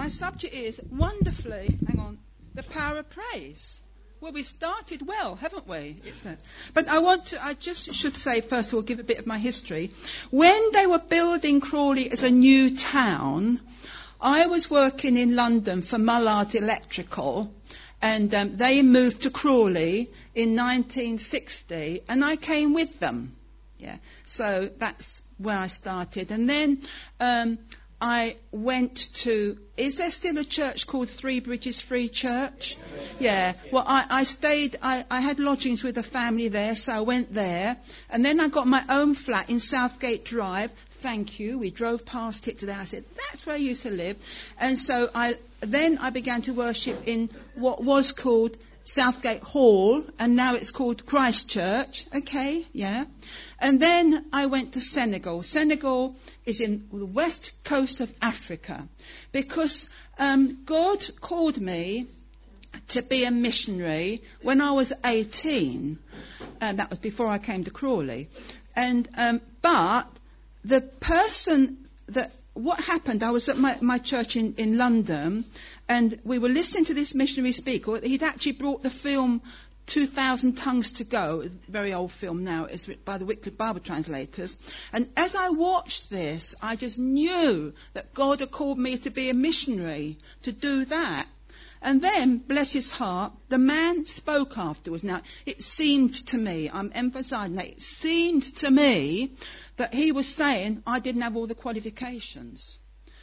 My subject is wonderfully, the power of praise. Well, we started well, haven't we? But I just should say, first of all, give a bit of my history. When they were building Crawley as a new town, I was working in London for Mullards Electrical, and they moved to Crawley in 1960, and I came with them. Yeah, so that's where I started. And then I went to, is there still a church called Three Bridges Free Church? Yeah, well, I stayed, I had lodgings with a family there, so I went there. And then I got my own flat in Southgate Drive. Thank you. We drove past it today. I said, that's where I used to live. And so I began to worship in what was called Southgate Hall, and now it's called Christ Church. Okay, yeah. And then I went to Senegal. Senegal is in the west coast of Africa, because God called me to be a missionary when I was 18, and that was before I came to Crawley. And but the person what happened, I was at my church in London, and we were listening to this missionary speaker. He'd actually brought the film 2,000 Tongues to Go, a very old film now. It's written by the Wycliffe Bible translators. And as I watched this, I just knew that God had called me to be a missionary, to do that. And then, bless his heart, the man spoke afterwards. Now, it seemed to me, I'm emphasising that, it seemed to me that he was saying I didn't have all the qualifications.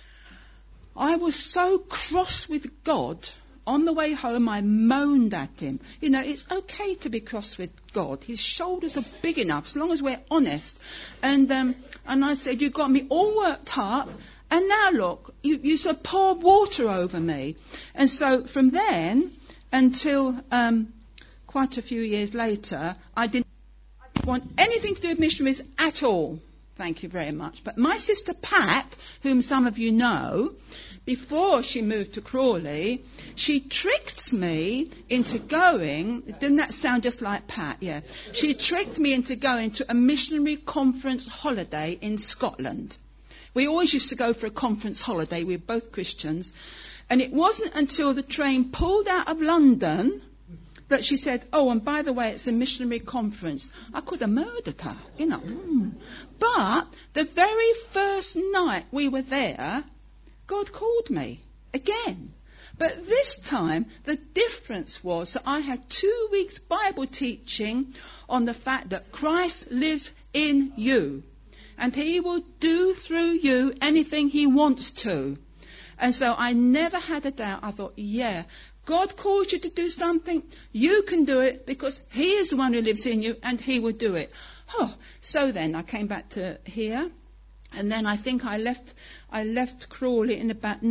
I was so cross with God. On the way home, I moaned at him. You know, it's okay to be cross with God. His shoulders are big enough, as long as we're honest. And I said, you got me all worked up, and now look, you sort of poured water over me. And so from then until quite a few years later, I didn't want anything to do with missionaries at all. Thank you very much. But my sister Pat, whom some of you know, before she moved to Crawley, she tricked me into going, didn't that sound just like Pat? Yeah. She tricked me into going to a missionary conference holiday in Scotland. We always used to go for a conference holiday. We were both Christians. And it wasn't until the train pulled out of London that she said, oh, and by the way, it's a missionary conference. I could have murdered her, you know. But the very first night we were there, God called me again. But this time, the difference was that I had 2 weeks Bible teaching on the fact that Christ lives in you. And he will do through you anything he wants to. And so I never had a doubt. I thought, yeah, God called you to do something. You can do it because he is the one who lives in you and he will do it. Oh, so then I came back to here. And then I think I left Crawley in about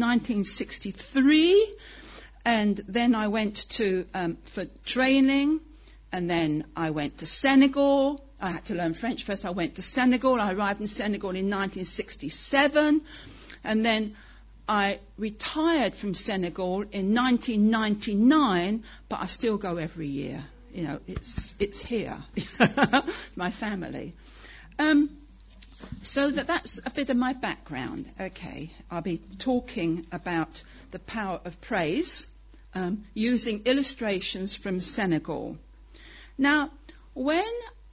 1963. And then I went to for training. And then I went to Senegal. I had to learn French first. I went to Senegal. I arrived in Senegal in 1967. And then I retired from Senegal in 1999, but I still go every year. You know, it's here, my family. So that's a bit of my background. Okay, I'll be talking about the power of praise using illustrations from Senegal. Now, when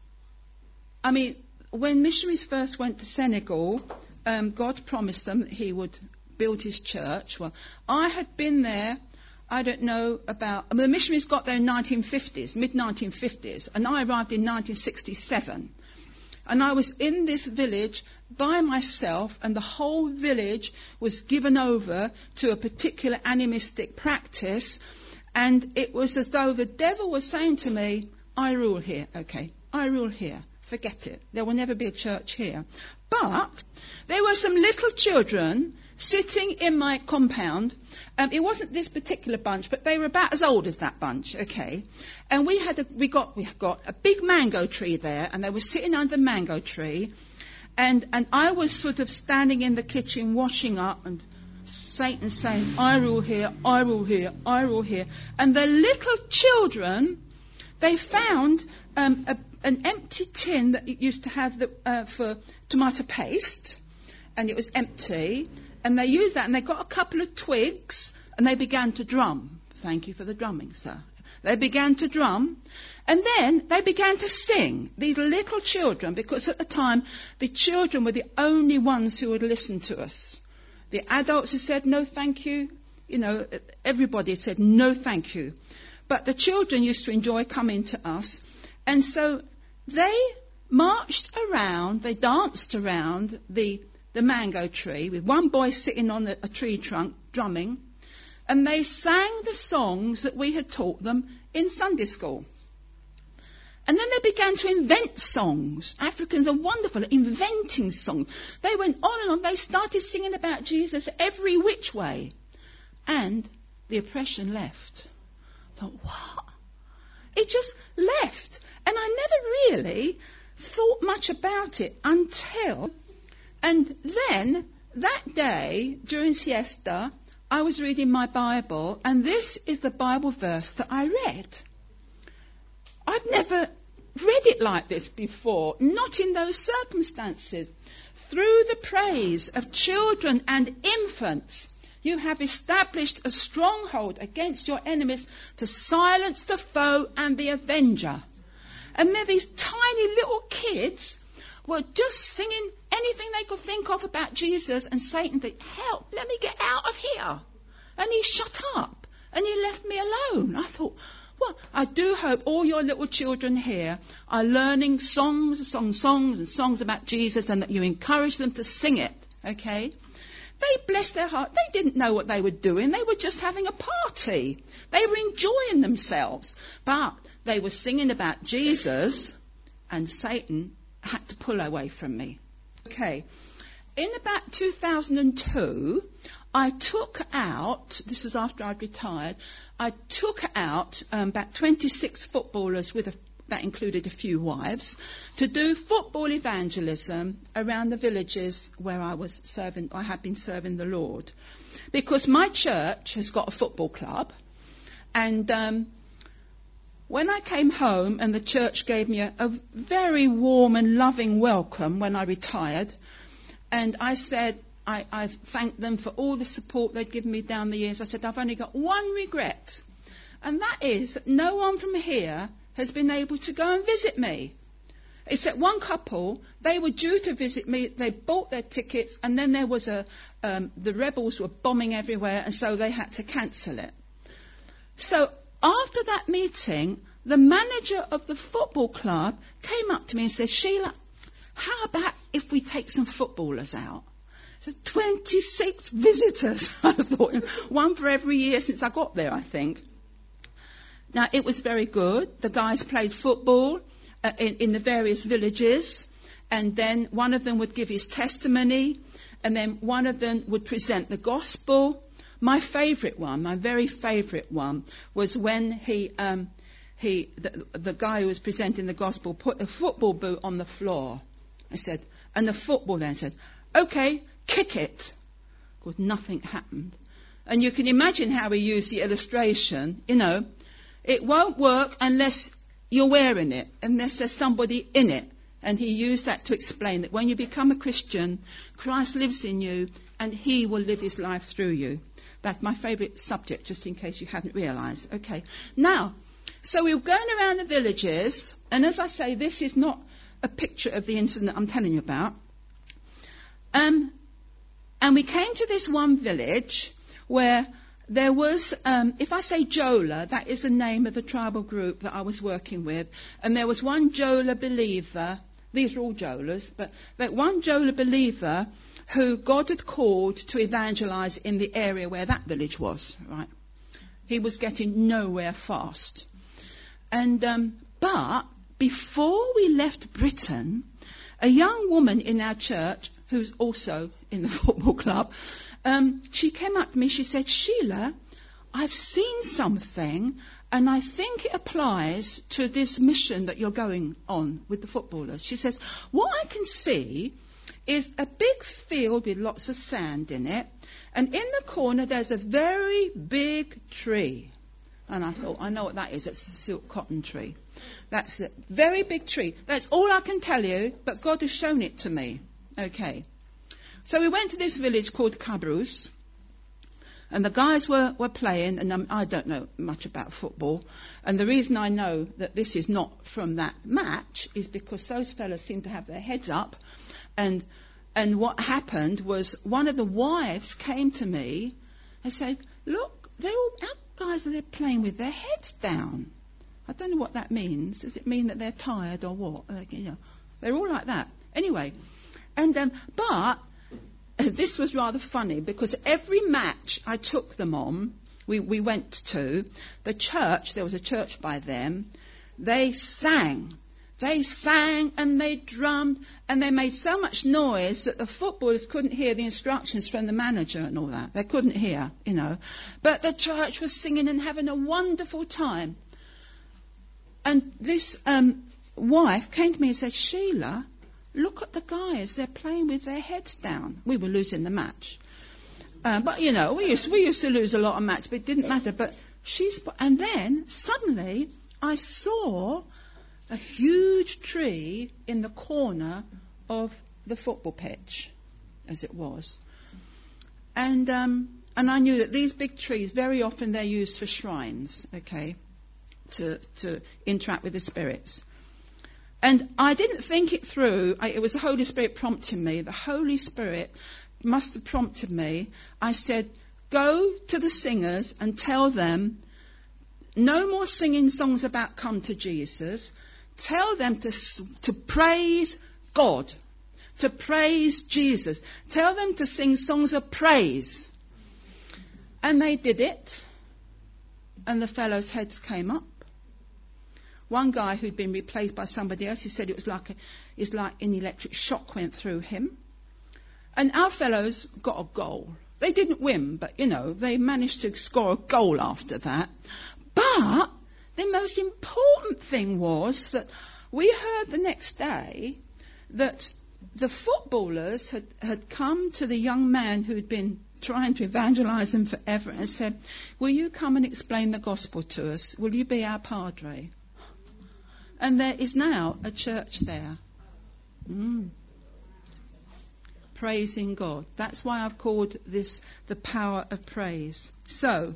missionaries first went to Senegal, God promised them that he would build his church. Well, I had been there, I don't know about, the missionaries got there in mid-1950s, and I arrived in 1967. And I was in this village by myself, and the whole village was given over to a particular animistic practice, and it was as though the devil was saying to me, I rule here, okay, I rule here. Forget it. There will never be a church here. But there were some little children sitting in my compound. It wasn't this particular bunch, but they were about as old as that bunch, okay? And we got a big mango tree there, and they were sitting under the mango tree, and I was sort of standing in the kitchen washing up, and Satan saying, I rule here, I rule here, I rule here. And the little children, they found an empty tin that it used to have for tomato paste, and it was empty. And they used that, and they got a couple of twigs, and they began to drum. Thank you for the drumming, sir. They began to drum, and then they began to sing, these little children, because at the time, the children were the only ones who would listen to us. The adults had said, no, thank you. Everybody had said, no, thank you. But the children used to enjoy coming to us. And so they marched around, they danced around the mango tree with one boy sitting on a tree trunk drumming. And they sang the songs that we had taught them in Sunday school. And then they began to invent songs. Africans are wonderful at inventing songs. They went on and on. They started singing about Jesus every which way. And the oppression left. I thought, what? It just left. And I never really thought much about it until... And then, that day, during siesta, I was reading my Bible, and this is the Bible verse that I read. I've never read it like this before, not in those circumstances. Through the praise of children and infants, you have established a stronghold against your enemies to silence the foe and the avenger. And then these tiny little kids were just singing anything they could think of about Jesus, and Satan said, help, let me get out of here. And he shut up and he left me alone. I thought, well, I do hope all your little children here are learning songs about Jesus, and that you encourage them to sing it, okay? They blessed their heart. They didn't know what they were doing. They were just having a party. They were enjoying themselves. But they were singing about Jesus, and Satan had to pull away from me. Okay. In about 2002, I took out, this was after I'd retired, I took out about 26 footballers that included a few wives, to do football evangelism around the villages where I had been serving the Lord. Because my church has got a football club, and when I came home and the church gave me a very warm and loving welcome when I retired, and I said, I thanked them for all the support they'd given me down the years. I said, I've only got one regret, and that is that no one from here has been able to go and visit me. Except one couple, they were due to visit me, they bought their tickets, and then there was the rebels were bombing everywhere, and so they had to cancel it. So after that meeting, the manager of the football club came up to me and said, Sheila, how about if we take some footballers out? So 26 visitors, I thought, one for every year since I got there, I think. Now, it was very good. The guys played football in the various villages, and then one of them would give his testimony, and then one of them would present the gospel. My very favourite one, was when the guy who was presenting the gospel put a football boot on the floor. And the footballer said, okay, kick it. Of course, nothing happened. And you can imagine how he used the illustration, it won't work unless you're wearing it, unless there's somebody in it. And he used that to explain that when you become a Christian, Christ lives in you, and he will live his life through you. That's my favourite subject, just in case you haven't realised. Okay. Now, so we were going around the villages, and as I say, this is not a picture of the incident I'm telling you about. And we came to this one village where there was, if I say Jola, that is the name of the tribal group that I was working with, and there was one Jola believer. These are all Jolas, but one Jola believer who God had called to evangelize in the area where that village was, right? He was getting nowhere fast. And, but before we left Britain, a young woman in our church, who's also in the football club, she came up to me, she said, Sheila, I've seen something, and I think it applies to this mission that you're going on with the footballers. She says, what I can see is a big field with lots of sand in it, and in the corner there's a very big tree. And I thought, I know what that is. It's a silk cotton tree. That's a very big tree. That's all I can tell you, but God has shown it to me. Okay. So we went to this village called Cabrous, and the guys were playing, and I don't know much about football. And the reason I know that this is not from that match is because those fellas seem to have their heads up. And what happened was one of the wives came to me and said, look, our guys are there playing with their heads down. I don't know what that means. Does it mean that they're tired or what? They're all like that. Anyway, but this was rather funny because every match I took them on, we went to, the church, there was a church by them, they sang. They sang and they drummed and they made so much noise that the footballers couldn't hear the instructions from the manager and all that. They couldn't hear, But the church was singing and having a wonderful time. And this wife came to me and said, Sheila, look at the guys. They're playing with their heads down. We were losing the match. But, we used to lose a lot of matches, but it didn't matter. But and then suddenly I saw a huge tree in the corner of the football pitch, as it was. And I knew that these big trees, very often they're used for shrines, to interact with the spirits. And I didn't think it through. It was the Holy Spirit prompting me. The Holy Spirit must have prompted me. I said, go to the singers and tell them, no more singing songs about come to Jesus. Tell them to praise God, to praise Jesus. Tell them to sing songs of praise. And they did it. And the fellows' heads came up. One guy who'd been replaced by somebody else, he said it was like an electric shock went through him. And our fellows got a goal. They didn't win, but, they managed to score a goal after that. But the most important thing was that we heard the next day that the footballers had come to the young man who'd been trying to evangelize them forever and said, will you come and explain the gospel to us? Will you be our padre? And there is now a church there. Praising God. That's why I've called this the power of praise. So,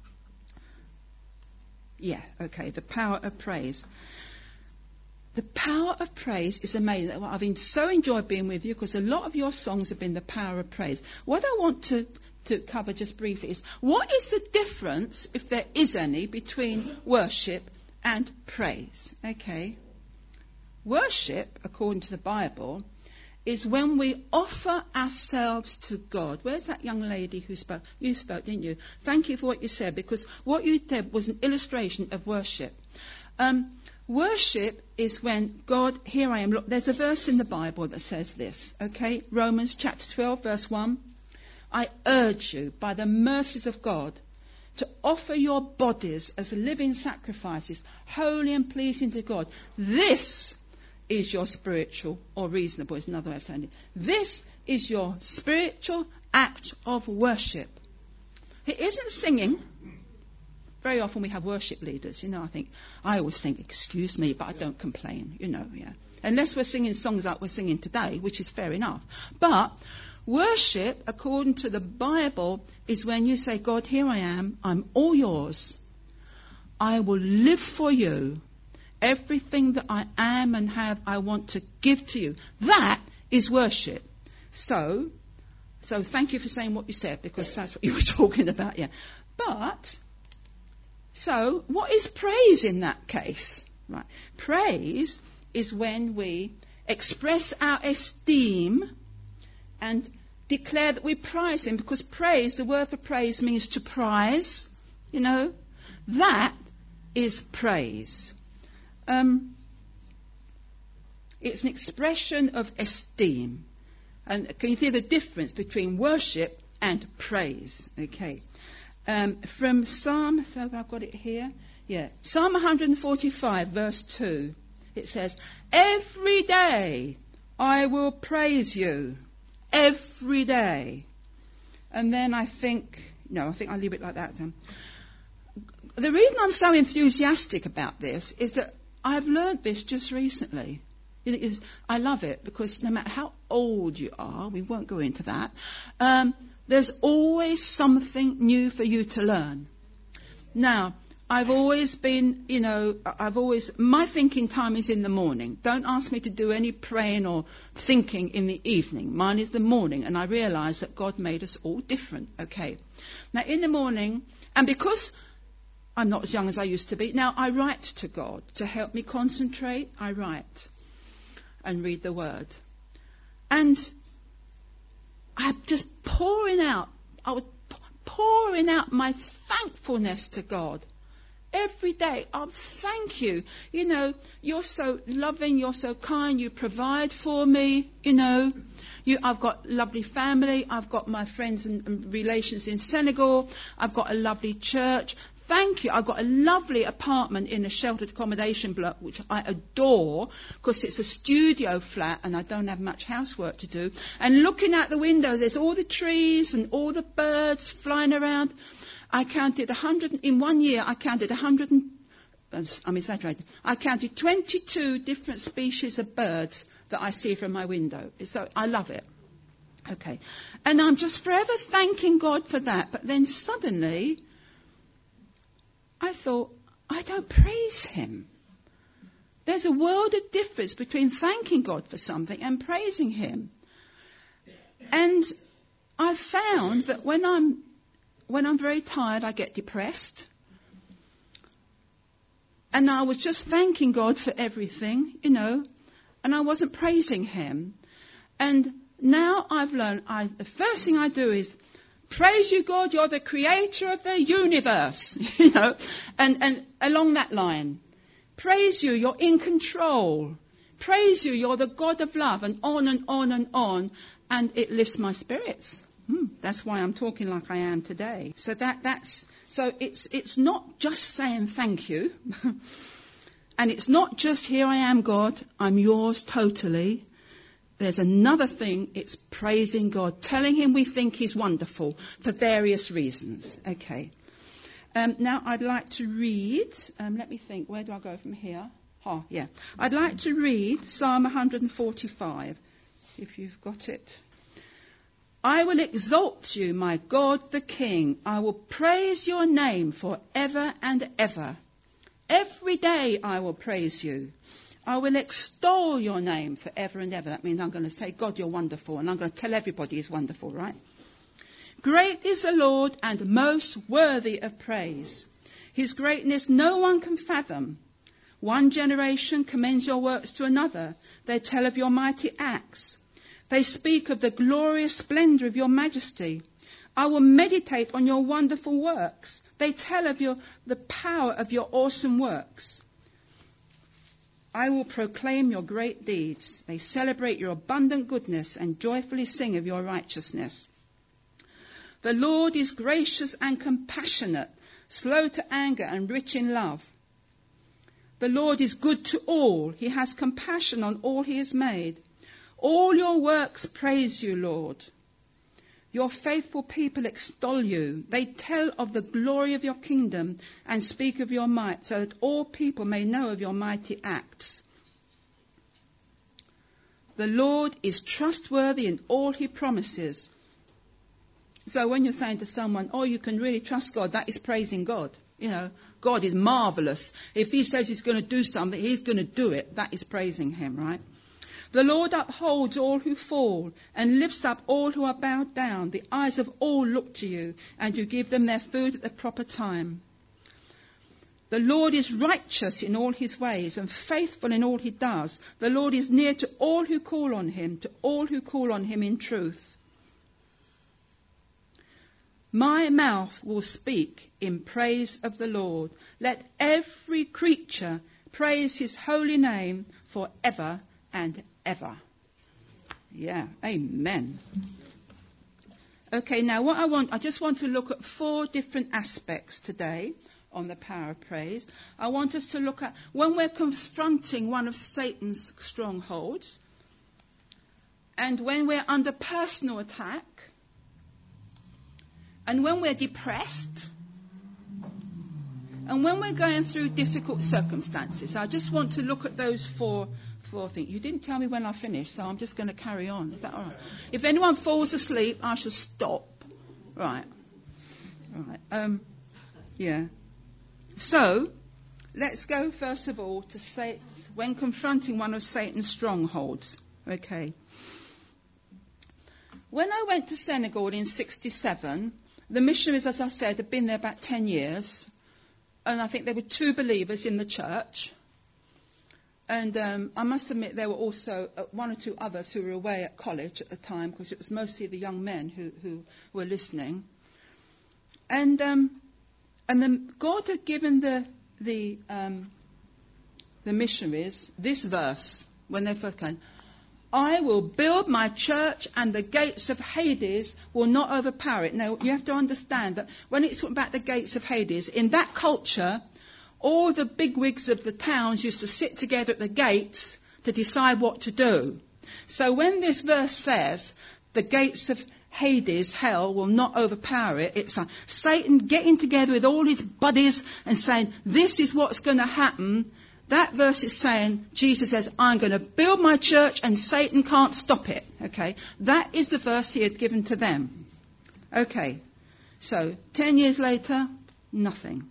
the power of praise. The power of praise is amazing. I've been so enjoyed being with you because a lot of your songs have been the power of praise. What I want to cover just briefly is, what is the difference, if there is any, between worship and praise? Worship, according to the Bible, is when we offer ourselves to God. Where's that young lady who spoke? You spoke, didn't you? Thank you for what you said, because what you said was an illustration of worship. Worship is when God, here I am. Look, there's a verse in the Bible that says this, Romans chapter 12, verse 1. I urge you, by the mercies of God, to offer your bodies as living sacrifices, holy and pleasing to God. This is your spiritual, or reasonable is another way of saying it. This is your spiritual act of worship. It isn't singing. Very often we have worship leaders, I always think, excuse me, but I don't complain, Unless we're singing songs like we're singing today, which is fair enough. But worship, according to the Bible, is when you say, God, here I am, I'm all yours. I will live for you. Everything that I am and have, I want to give to you. That is worship. So thank you for saying what you said, because that's what you were talking about, But, so what is praise in that case? Right. Praise is when we express our esteem and declare that we prize him, because praise, the word for praise means to prize, that is praise. It's an expression of esteem. And can you see the difference between worship and praise? From Psalm, so I've got it here. Psalm 145, verse 2. It says, every day I will praise you. Every day. And then I think I'll leave it like that. The reason I'm so enthusiastic about this is that I've learnt this just recently. I love it because no matter how old you are, we won't go into that, there's always something new for you to learn. Now, I've always been, my thinking time is in the morning. Don't ask me to do any praying or thinking in the evening. Mine is the morning, and I realise that God made us all different. Okay. Now, in the morning, and because I'm not as young as I used to be, now I write to God to help me concentrate. I write and read the Word. And I'm just pouring out my thankfulness to God. Every day, thank you. You're so loving, you're so kind, you provide for me, I've got lovely family, I've got my friends and relations in Senegal, I've got a lovely church. Thank you. I've got a lovely apartment in a sheltered accommodation block, which I adore, because it's a studio flat and I don't have much housework to do. And looking out the window, there's all the trees and all the birds flying around. In 1 year, I counted 22 different species of birds that I see from my window. So I love it. Okay. And I'm just forever thanking God for that. But then suddenly, I thought, I don't praise him. There's a world of difference between thanking God for something and praising him. And I found that when I'm very tired, I get depressed. And I was just thanking God for everything, and I wasn't praising him. And now I've learned, the first thing I do is, praise you, God, you're the creator of the universe, and along that line. Praise you, you're in control. Praise you, you're the God of love, and on and on and on, and it lifts my spirits. That's why I'm talking like I am today. So it's not just saying thank you, and it's not just here I am, God, I'm yours totally. There's another thing, it's praising God, telling him we think he's wonderful for various reasons. Okay. Now I'd like to read, let me think, where do I go from here? I'd like to read Psalm 145, if you've got it. I will exalt you, my God the King. I will praise your name forever and ever. Every day I will praise you. I will extol your name forever and ever. That means I'm going to say, God, you're wonderful. And I'm going to tell everybody he's wonderful, right? Great is the Lord and most worthy of praise. His greatness no one can fathom. One generation commends your works to another. They tell of your mighty acts. They speak of the glorious splendor of your majesty. I will meditate on your wonderful works. They tell of the power of your awesome works. I will proclaim your great deeds. They celebrate your abundant goodness and joyfully sing of your righteousness. The Lord is gracious and compassionate, slow to anger and rich in love. The Lord is good to all. He has compassion on all he has made. All your works praise you, Lord. Your faithful people extol you. They tell of the glory of your kingdom and speak of your might, so that all people may know of your mighty acts. The Lord is trustworthy in all he promises. So when you're saying to someone, you can really trust God, that is praising God. God is marvelous. If he says he's going to do something, he's going to do it. That is praising him, right? The Lord upholds all who fall and lifts up all who are bowed down. The eyes of all look to you, and you give them their food at the proper time. The Lord is righteous in all his ways and faithful in all he does. The Lord is near to all who call on him in truth. My mouth will speak in praise of the Lord. Let every creature praise his holy name forever and ever. Yeah, amen. Okay, now I just want to look at 4 different aspects today on the power of praise. I want us to look at when we're confronting one of Satan's strongholds, and when we're under personal attack, and when we're depressed, and when we're going through difficult circumstances. I just want to look at those four before, think, you didn't tell me when I finished, so I'm just going to carry on. Is that all right? If anyone falls asleep, I shall stop. Right. Yeah. So, let's go first of all to say when confronting one of Satan's strongholds. Okay. When I went to Senegal in 1967, the missionaries, as I said, had been there about 10 years. And I think there were 2 believers in the church. And I must admit there were also 1 or 2 others who were away at college at the time, because it was mostly the young men who were listening. And then God had given the missionaries this verse when they first came. I will build my church and the gates of Hades will not overpower it. Now, you have to understand that when it's about the gates of Hades, in that culture, all the bigwigs of the towns used to sit together at the gates to decide what to do. So when this verse says, the gates of Hades, hell, will not overpower it, it's like Satan getting together with all his buddies and saying, this is what's going to happen. That verse is saying, Jesus says, I'm going to build my church and Satan can't stop it. Okay, that is the verse he had given to them. Okay, so 10 years later, nothing.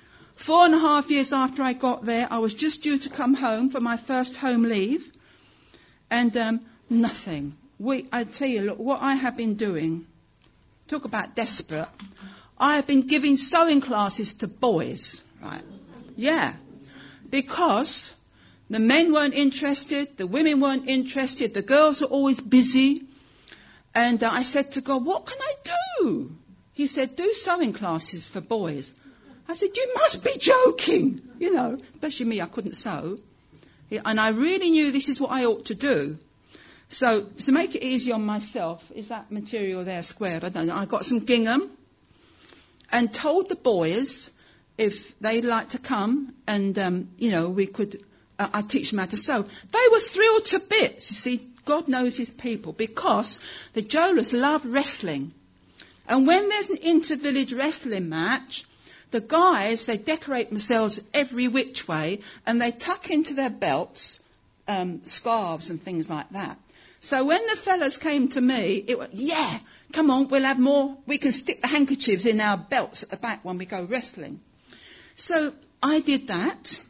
4.5 years after I got there, I was just due to come home for my first home leave, and nothing. I tell you, look, what I have been doing, talk about desperate, I have been giving sewing classes to boys, right? Yeah. Because the men weren't interested, the women weren't interested, the girls were always busy. And I said to God, what can I do? He said, do sewing classes for boys. I said, you must be joking. You know, especially me, I couldn't sew. And I really knew this is what I ought to do. So to make it easy on myself, is that material there squared? I don't know. I got some gingham and told the boys if they'd like to come and, we could, I'd teach them how to sew. They were thrilled to bits. You see, God knows his people, because the Jolas love wrestling. And when there's an inter-village wrestling match, the guys, they decorate themselves every which way and they tuck into their belts scarves and things like that. So when the fellas came to me, it was, yeah, come on, we'll have more. We can stick the handkerchiefs in our belts at the back when we go wrestling. So I did that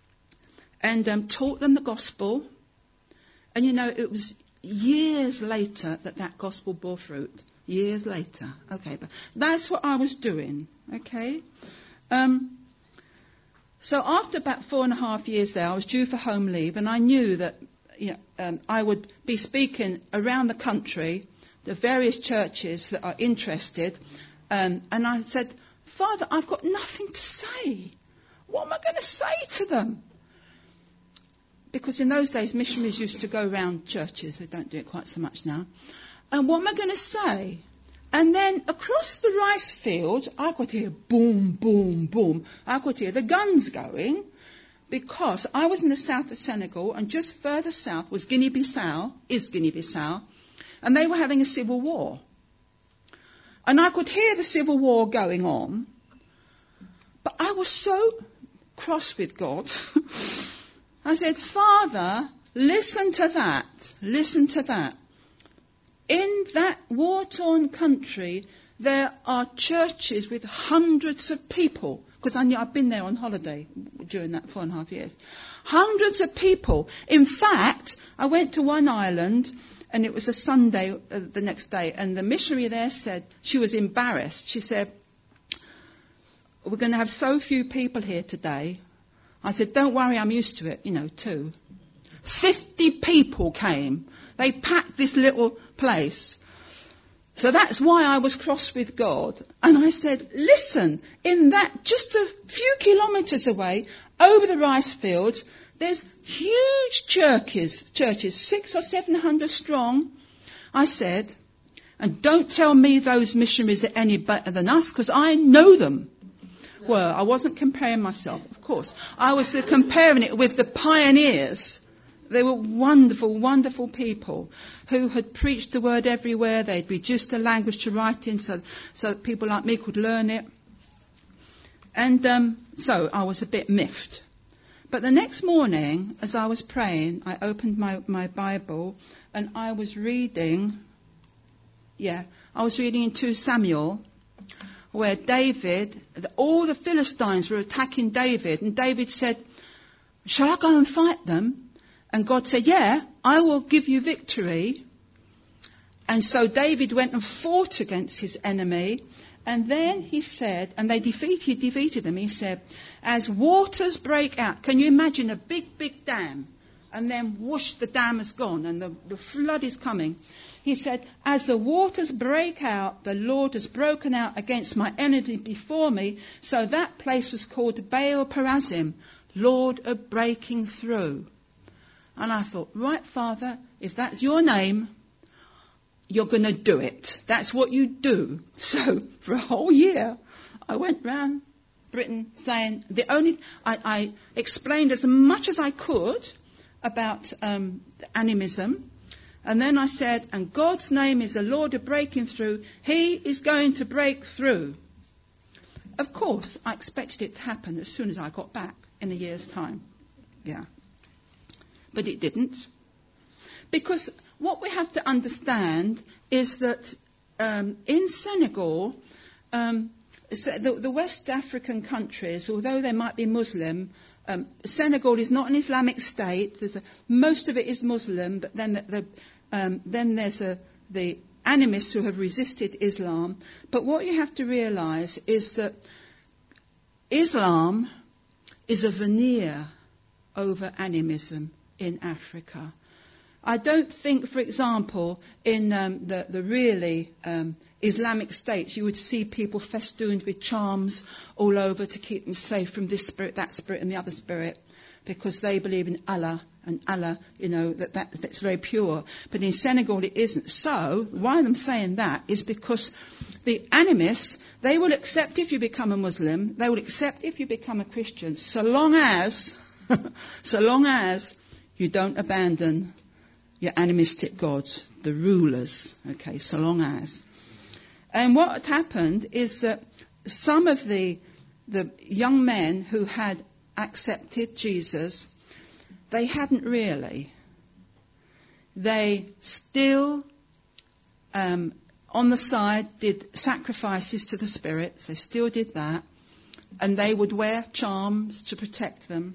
and taught them the gospel. And, it was years later that gospel bore fruit. Years later. Okay, but that's what I was doing. Okay. So after about 4.5 years there, I was due for home leave, and I knew that I would be speaking around the country to various churches that are interested. And I said, Father, I've got nothing to say. What am I going to say to them? Because in those days, missionaries used to go around churches. They don't do it quite so much now. And what am I going to say? And then across the rice field, I could hear boom, boom, boom. I could hear the guns going, because I was in the south of Senegal, and just further south was Guinea-Bissau, and they were having a civil war. And I could hear the civil war going on, but I was so cross with God. I said, Father, listen to that. In that war-torn country, there are churches with hundreds of people, because I've been there on holiday during that 4.5 years. Hundreds of people. In fact, I went to one island, and it was a Sunday the next day, and the missionary there said, she was embarrassed. She said, we're going to have so few people here today. I said, don't worry, I'm used to it, 2. 50 people came. They packed this little place. So that's why I was cross with God. And I said, listen, in that just a few kilometres away, over the rice fields, there's huge churches, 600 or 700 strong. I said, and don't tell me those missionaries are any better than us, because I know them. Well, I wasn't comparing myself, of course. I was comparing it with the pioneers. They were wonderful, wonderful people who had preached the word everywhere. They'd reduced the language to writing so people like me could learn it. And so I was a bit miffed. But the next morning, as I was praying, I opened my Bible and I was reading in 2 Samuel, where David, all the Philistines were attacking David, and David said, shall I go and fight them? And God said, yeah, I will give you victory. And so David went and fought against his enemy. And then he said, and he defeated them. He said, as waters break out, can you imagine a big, big dam? And then whoosh, the dam is gone and the flood is coming. He said, as the waters break out, the Lord has broken out against my enemy before me. So that place was called Baal Perazim, Lord of breaking through. And I thought, right, Father, if that's your name, you're going to do it. That's what you do. So for a whole year, I went round Britain saying I explained as much as I could about animism. And then I said, and God's name is the Lord of breaking through. He is going to break through. Of course, I expected it to happen as soon as I got back in a year's time. Yeah. But it didn't. Because what we have to understand is that in Senegal, the West African countries, although they might be Muslim, Senegal is not an Islamic state. Most of it is Muslim, but then there's the animists who have resisted Islam. But what you have to realise is that Islam is a veneer over animism in Africa. I don't think, for example, in the really Islamic states, you would see people festooned with charms all over to keep them safe from this spirit, that spirit, and the other spirit, because they believe in Allah, and Allah, that's very pure. But in Senegal, it isn't. So, why I'm saying that is because the animists, they will accept if you become a Muslim, they will accept if you become a Christian, so long as you don't abandon your animistic gods, the rulers, okay, so long as. And what had happened is that some of the young men who had accepted Jesus, they hadn't really. They still, on the side, did sacrifices to the spirits. They still did that. And they would wear charms to protect them.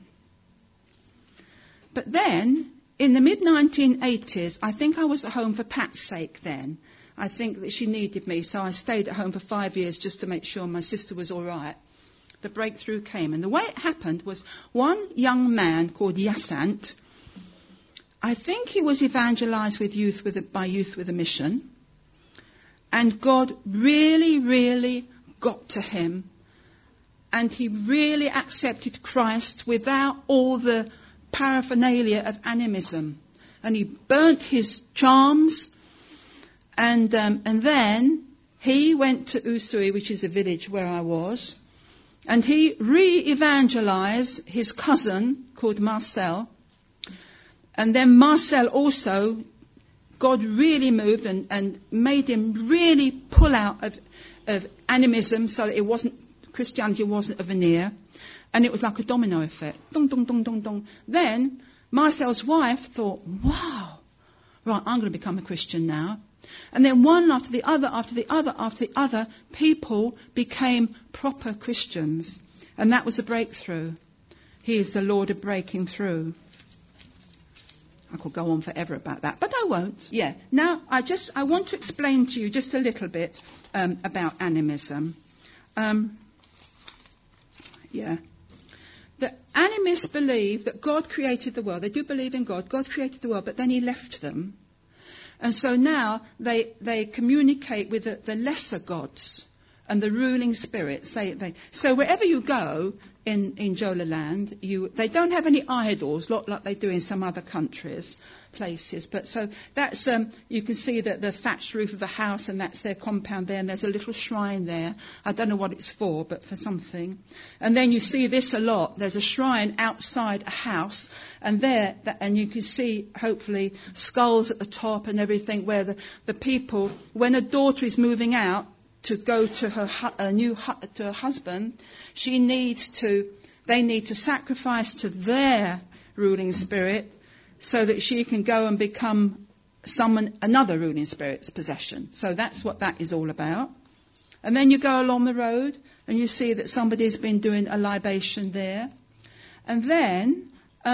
But then, in the mid-1980s, I think I was at home for Pat's sake then. I think that she needed me, so I stayed at home for 5 years just to make sure my sister was all right. The breakthrough came. And the way it happened was one young man called Yassant, I think he was evangelized by Youth with a Mission. And God really, really got to him. And he really accepted Christ without all the paraphernalia of animism, and he burnt his charms, and then he went to Usui, which is a village where I was, and he re-evangelized his cousin called Marcel, and then Marcel also, God really moved and made him really pull out of animism, so that Christianity wasn't a veneer. And it was like a domino effect. Dong, dong, dong, dong, dong. Then Marcel's wife thought, wow, right, I'm going to become a Christian now. And then one after the other, after the other, after the other, people became proper Christians. And that was a breakthrough. He is the Lord of breaking through. I could go on forever about that, but I won't. Yeah. Now, I want to explain to you just a little bit about animism. The animists believe that God created the world. They do believe in God. God created the world, but then he left them. And so now they communicate with the lesser gods and the ruling spirits. So wherever you go in Jola Land, they don't have any idols, like they do in some other places. But so that's, you can see that the thatched roof of the house, and that's their compound there, and there's a little shrine there. I don't know what it's for, but for something. And then you see this a lot. There's a shrine outside a house, and you can see, hopefully, skulls at the top and everything, where the people, when a daughter is moving out to go to her husband, she needs to they need to sacrifice to their ruling spirit so that she can go and become another ruling spirit's possession. So that's what that is all about. And then you go along the road and you see that somebody's been doing a libation there. And then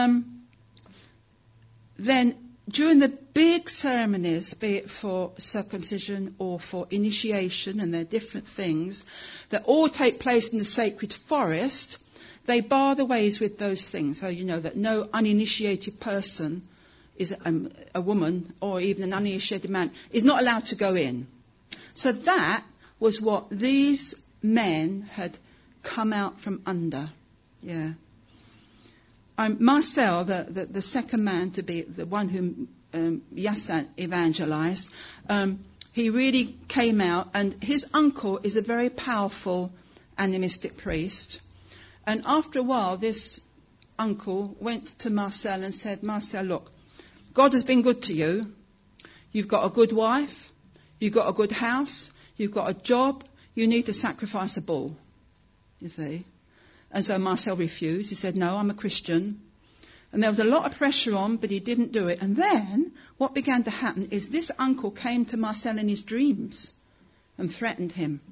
during the big ceremonies, be it for circumcision or for initiation, and they're different things that all take place in the sacred forest, they bar the ways with those things. So you know that no uninitiated person is a woman, or even an uninitiated man, is not allowed to go in. So that was what these men had come out from under. Yeah. Marcel, the second man to be the one whom Yassin evangelized, he really came out, and his uncle is a very powerful animistic priest. And after a while, this uncle went to Marcel and said, Marcel, look, God has been good to you. You've got a good wife. You've got a good house. You've got a job. You need to sacrifice a bull, you see. And so Marcel refused. He said, no, I'm a Christian. And there was a lot of pressure on, but he didn't do it. And then what began to happen is this uncle came to Marcel in his dreams and threatened him.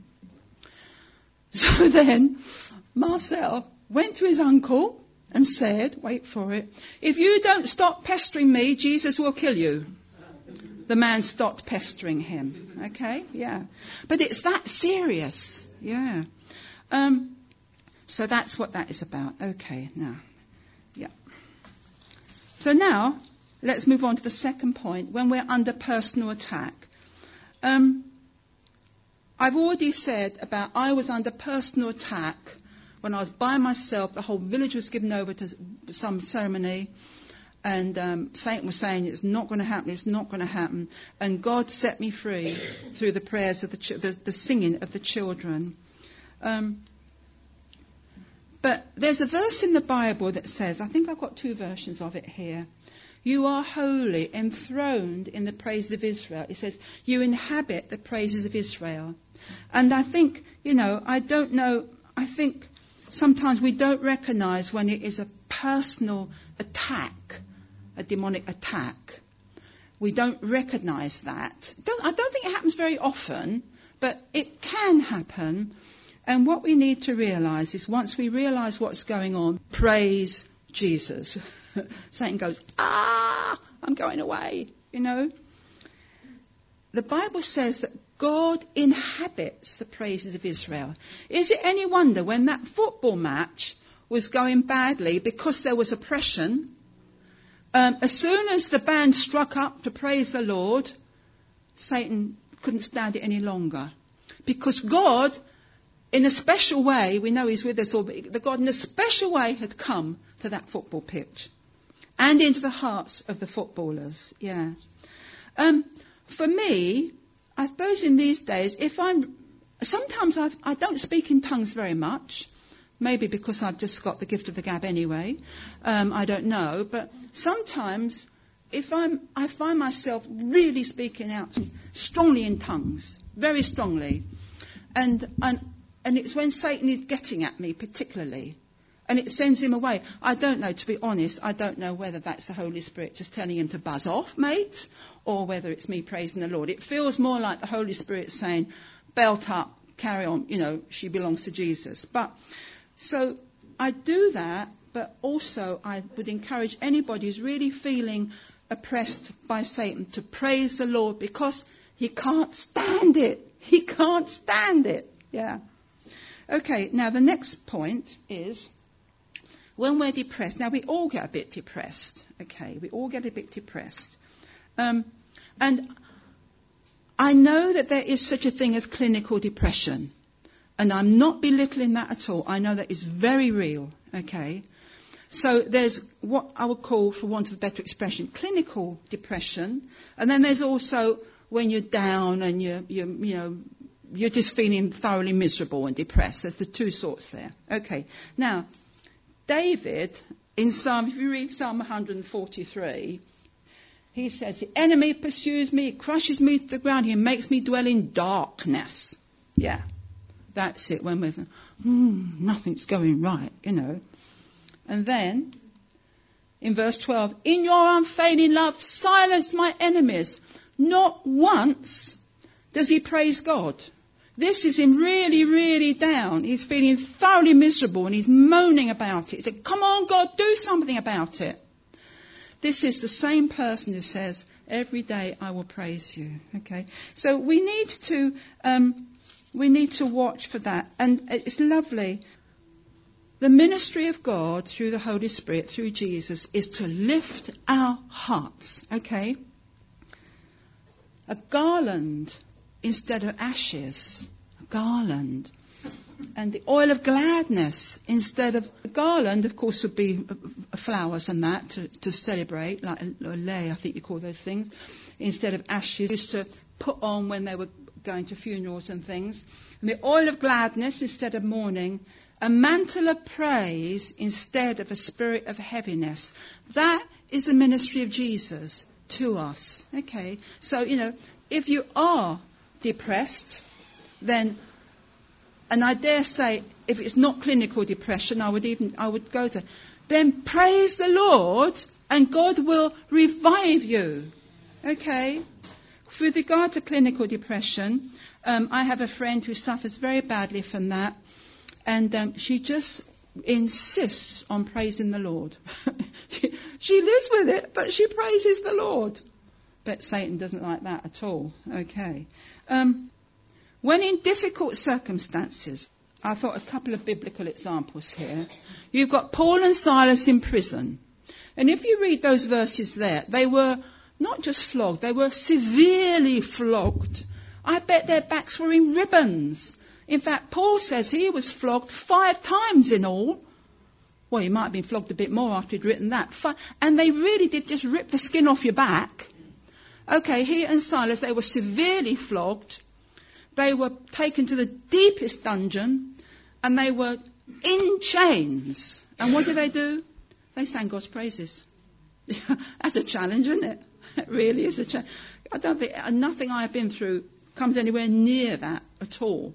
So then Marcel went to his uncle and said, wait for it, if you don't stop pestering me, Jesus will kill you. The man stopped pestering him. Okay, yeah. But it's that serious. Yeah. So that's what that is about. Okay, now. Yeah. So now, let's move on to the second point, when we're under personal attack. I've already said about I was under personal attack when I was by myself. The whole village was given over to some ceremony, and Satan was saying it's not going to happen, it's not going to happen. And God set me free through the prayers of the singing of the children. But there's a verse in the Bible that says, I think I've got two versions of it here. You are holy, enthroned in the praises of Israel. It says, you inhabit the praises of Israel. And I think, I don't know, I think sometimes we don't recognize when it is a personal attack, a demonic attack. We don't recognize that. I don't think it happens very often, but it can happen. And what we need to realize is once we realize what's going on, praise Jesus. Satan goes, I'm going away, The Bible says that God inhabits the praises of Israel. Is it any wonder when that football match was going badly because there was oppression, as soon as the band struck up to praise the Lord, Satan couldn't stand it any longer. Because God, in a special way, we know he's with us all, but the God in a special way had come to that football pitch and into the hearts of the footballers. Yeah. For me, I suppose in these days, sometimes I don't speak in tongues very much, maybe because I've just got the gift of the gab anyway. I don't know, but sometimes I find myself really speaking out strongly in tongues, very strongly, and it's when Satan is getting at me particularly, and it sends him away. I don't know, to be honest, I don't know whether that's the Holy Spirit just telling him to buzz off, mate, or whether it's me praising the Lord. It feels more like the Holy Spirit saying, belt up, carry on, she belongs to Jesus. But, so I do that, but also I would encourage anybody who's really feeling oppressed by Satan to praise the Lord, because he can't stand it. He can't stand it. Yeah. Okay, now the next point is when we're depressed. Now we all get a bit depressed. Okay, we all get a bit depressed. And I know that there is such a thing as clinical depression. And I'm not belittling that at all. I know that is very real. Okay. So there's what I would call, for want of a better expression, clinical depression. And then there's also when you're down and you're just feeling thoroughly miserable and depressed. There's the two sorts there. Okay. Now, David, if you read Psalm 143, he says, the enemy pursues me, crushes me to the ground, he makes me dwell in darkness. Yeah, that's it. When we're, nothing's going right, And then, in verse 12, in your unfailing love, silence my enemies. Not once does he praise God. This is him really, really down. He's feeling thoroughly miserable and he's moaning about it. He said, come on, God, do something about it. This is the same person who says, every day I will praise you. Okay, so we need to watch for that. And it's lovely. The ministry of God through the Holy Spirit, through Jesus, is to lift our hearts. Okay, a garland instead of ashes, a garland. And the oil of gladness instead of a garland, of course, would be flowers and that to celebrate, like a lei, I think you call those things, instead of ashes, used to put on when they were going to funerals and things. And the oil of gladness instead of mourning, a mantle of praise instead of a spirit of heaviness. That is the ministry of Jesus to us. Okay, so, if you are depressed, then, and I dare say, if it's not clinical depression, I would go to, then praise the Lord and God will revive you. Okay? With regard to clinical depression, I have a friend who suffers very badly from that, and she just insists on praising the Lord. She lives with it, but she praises the Lord. But Satan doesn't like that at all. Okay. When in difficult circumstances, I thought a couple of biblical examples here. You've got Paul and Silas in prison. And if you read those verses there, they were not just flogged, they were severely flogged. I bet their backs were in ribbons. In fact, Paul says he was flogged 5 times in all. Well, he might have been flogged a bit more after he'd written that. And they really did just rip the skin off your back. Okay, he and Silas, they were severely flogged. They were taken to the deepest dungeon and they were in chains. And what did they do? They sang God's praises. That's a challenge, isn't it? It really is a challenge. I don't think nothing I've been through comes anywhere near that at all.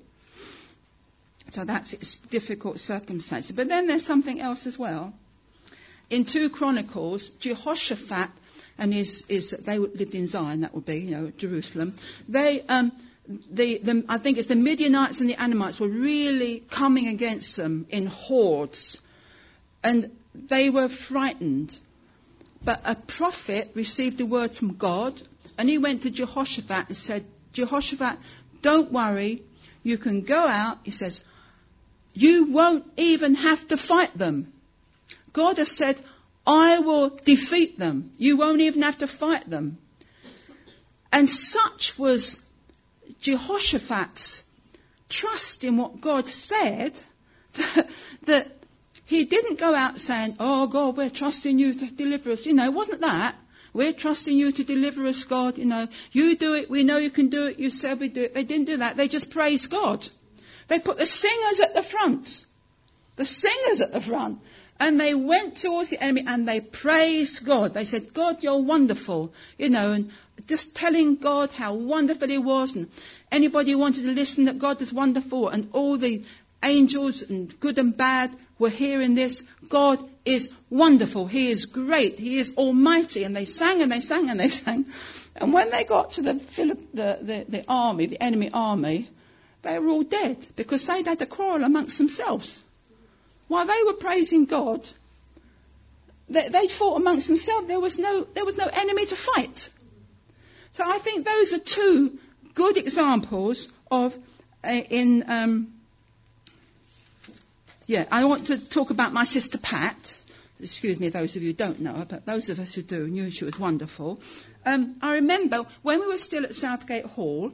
So that's its difficult circumstances. But then there's something else as well. In 2 Chronicles, Jehoshaphat and they lived in Zion, that would be, Jerusalem. They, I think it's the Midianites and the Ammonites were really coming against them in hordes. And they were frightened. But a prophet received a word from God, and he went to Jehoshaphat and said, Jehoshaphat, don't worry, you can go out. He says, you won't even have to fight them. God has said, I will defeat them. You won't even have to fight them. And such was Jehoshaphat's trust in what God said that he didn't go out saying, oh God, we're trusting you to deliver us. It wasn't that. We're trusting you to deliver us, God. You do it. We know you can do it. You said we do it. They didn't do that. They just praised God. They put the singers at the front. The singers at the front. And they went towards the enemy and they praised God. They said, God, you're wonderful. And just telling God how wonderful he was. And anybody who wanted to listen that God was wonderful. And all the angels and good and bad were hearing this. God is wonderful. He is great. He is almighty. And they sang and they sang and they sang. And when they got to the army, the enemy army, they were all dead because they'd had a quarrel amongst themselves. While they were praising God, they'd fought amongst themselves. There was no enemy to fight. So I think those are 2 good examples of I want to talk about my sister Pat. Excuse me, those of you who don't know her, but those of us who do knew she was wonderful. I remember when we were still at Southgate Hall,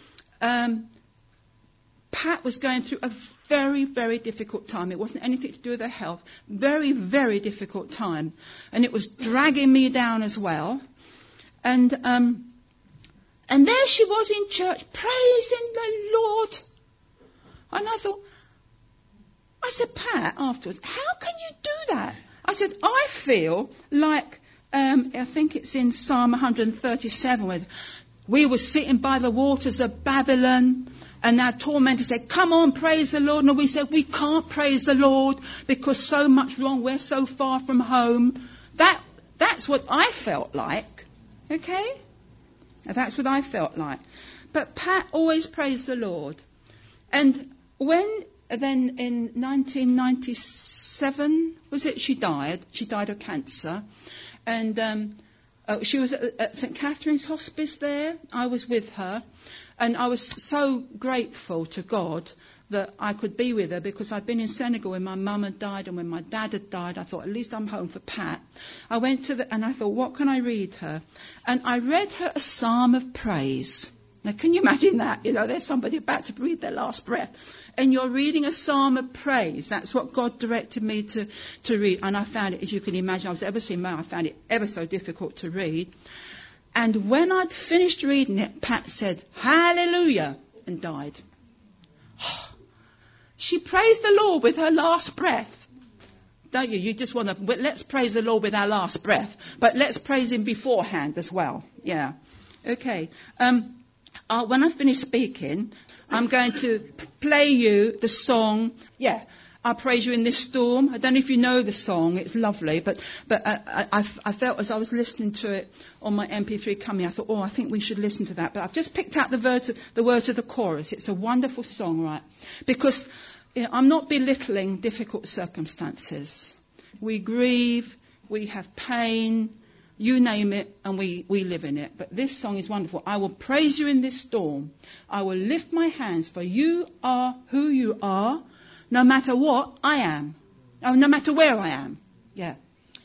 Pat was going through a very, very difficult time. It wasn't anything to do with her health. Very, very difficult time. And it was dragging me down as well. And there she was in church praising the Lord. And I said, Pat, afterwards, how can you do that? I said, I feel like, I think it's in Psalm 137, where we were sitting by the waters of Babylon. And our tormentor said, come on, praise the Lord. And we said, we can't praise the Lord because so much wrong. We're so far from home. That's what I felt like. Okay? That's what I felt like. But Pat always praised the Lord. And then in 1997, was it, she died? She died of cancer. And she was at St. Catherine's Hospice there. I was with her. And I was so grateful to God that I could be with her, because I'd been in Senegal when my mum had died and when my dad had died. I thought, at least I'm home for Pat. I went and I thought, what can I read her? And I read her a psalm of praise. Now, can you imagine that? There's somebody about to breathe their last breath, and you're reading a psalm of praise. That's what God directed me to read. And I found it, as you can imagine, I found it ever so difficult to read. And when I'd finished reading it, Pat said, hallelujah, and died. She praised the Lord with her last breath. Don't you? You just want to, let's praise the Lord with our last breath. But let's praise him beforehand as well. Yeah. Okay. When I finish speaking, I'm going to play you the song. Yeah. I praise you in this storm. I don't know if you know the song. It's lovely. But I felt as I was listening to it on my MP3 coming, I thought, I think we should listen to that. But I've just picked out the words of the chorus. It's a wonderful song, right? Because I'm not belittling difficult circumstances. We grieve, we have pain, you name it, and we live in it. But this song is wonderful. I will praise you in this storm. I will lift my hands, for you are who you are. No matter what I am. No matter where I am. Yeah.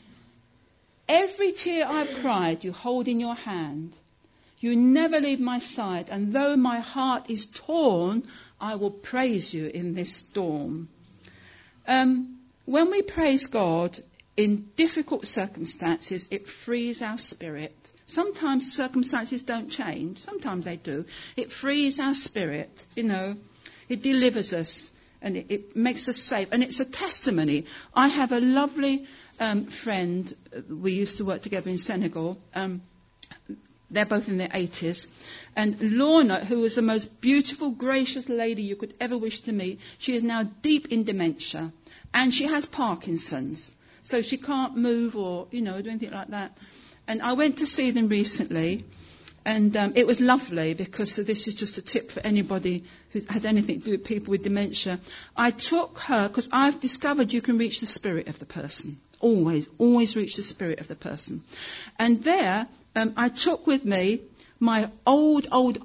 Every tear I've cried, you hold in your hand. You never leave my side. And though my heart is torn, I will praise you in this storm. When we praise God in difficult circumstances, it frees our spirit. Sometimes circumstances don't change. Sometimes they do. It frees our spirit. It delivers us. And it makes us safe. And it's a testimony. I have a lovely friend. We used to work together in Senegal. They're both in their 80s. And Lorna, who was the most beautiful, gracious lady you could ever wish to meet, she is now deep in dementia. And she has Parkinson's. So she can't move or, do anything like that. And I went to see them recently. And it was lovely, because this is just a tip for anybody who has anything to do with people with dementia. I took her, because I've discovered you can reach the spirit of the person. Always reach the spirit of the person. And there, I took with me my old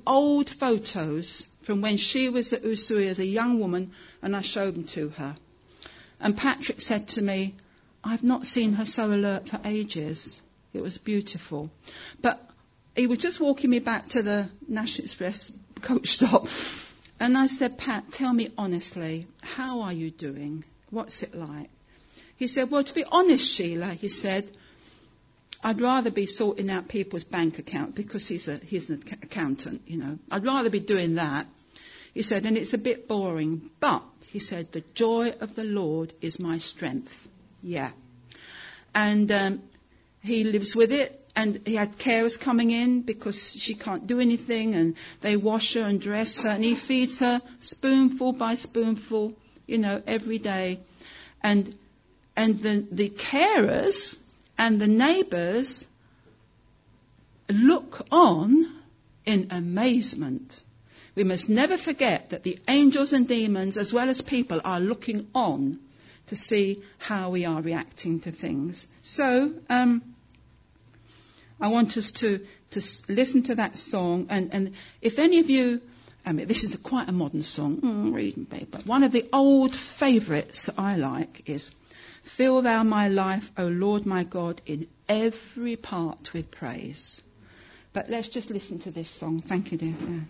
photos from when she was at Usui as a young woman, and I showed them to her. And Patrick said to me, I've not seen her so alert for ages. It was beautiful. But he was just walking me back to the National Express coach stop. And I said, Pat, tell me honestly, how are you doing? What's it like? He said, well, to be honest, Sheila, he said, I'd rather be sorting out people's bank account, because he's an accountant, I'd rather be doing that. He said, and it's a bit boring. But, he said, the joy of the Lord is my strength. Yeah. And he lives with it. And he had carers coming in because she can't do anything, and they wash her and dress her, and he feeds her spoonful by spoonful, every day. And the carers and the neighbours look on in amazement. We must never forget that the angels and demons, as well as people, are looking on to see how we are reacting to things. So, I want us to listen to that song, and if any of you, this is quite a modern song, reading paper. One of the old favourites that I like is, fill thou my life, O Lord my God, in every part with praise. But let's just listen to this song. Thank you, dear. Yeah.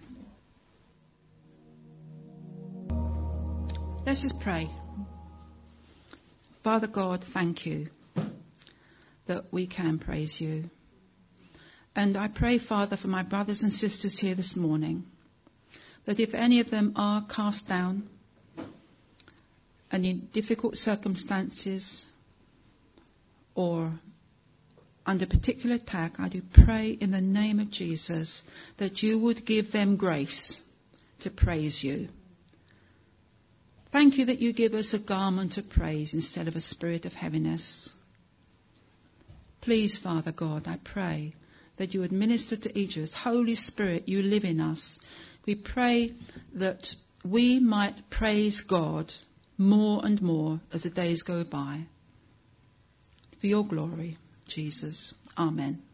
Let's just pray. Father God, thank you that we can praise you. And I pray, Father, for my brothers and sisters here this morning, that if any of them are cast down and in difficult circumstances or under particular attack, I do pray in the name of Jesus that you would give them grace to praise you. Thank you that you give us a garment of praise instead of a spirit of heaviness. Please, Father God, I pray that you would minister to each of us. Holy Spirit, you live in us. We pray that we might praise God more and more as the days go by. For your glory, Jesus. Amen.